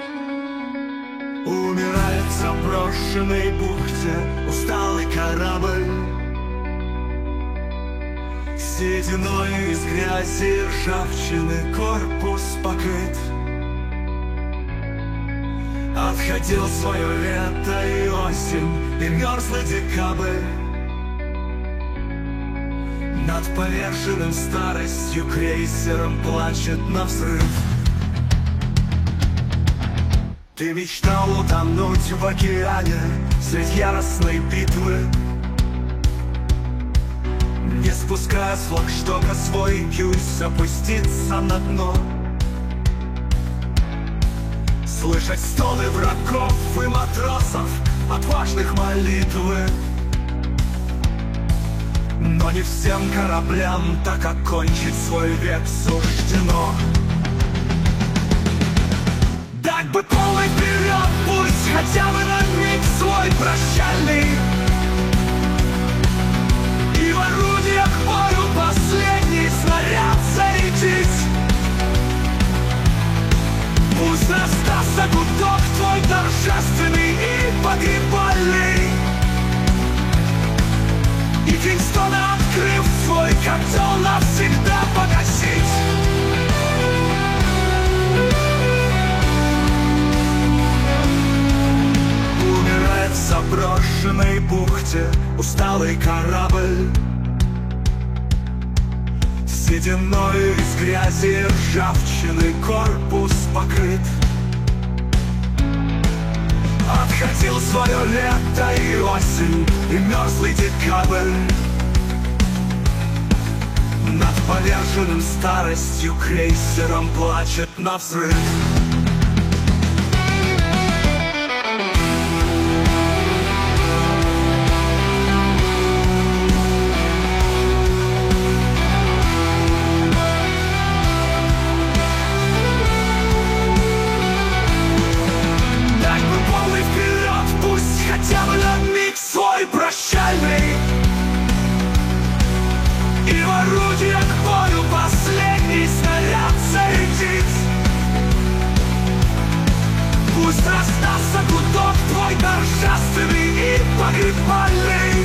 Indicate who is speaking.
Speaker 1: Умирает в заброшенной бухте усталый корабль, сединой из грязи и ржавчины корпус покрыт. Отходил свое лето и осень, и мерзлый декабрь. Над поверженным старостью крейсером плачет навзрыв. Ты мечтал утонуть в океане средь яростной битвы, не спуская с флагштока свой пульс, опуститься на дно, слышать стоны врагов и матросов, отважных молитвы. Но не всем кораблям так окончить свой век суждено. Дать бы полный вперед, пусть хотя бы на миг свой прощальный, и в орудиях бою последний снаряд зарядить. Пусть раздастся гудок твой торжественный и погребальный, и Кингстона, открыв свой котел, навсегда погасить. Умирает в заброшенной бухте усталый корабль, сединой из грязи и ржавчины корпус покрыт. Отходил свое лето и осень, и мерзлый декабрь. Над поверженным старостью крейсером плачет навзрыв. Хотя бы на миг свой прощальный, и в орудиях к бою последний снаряд зарядить. Пусть раздастся гудок твой торжественный и погребальный,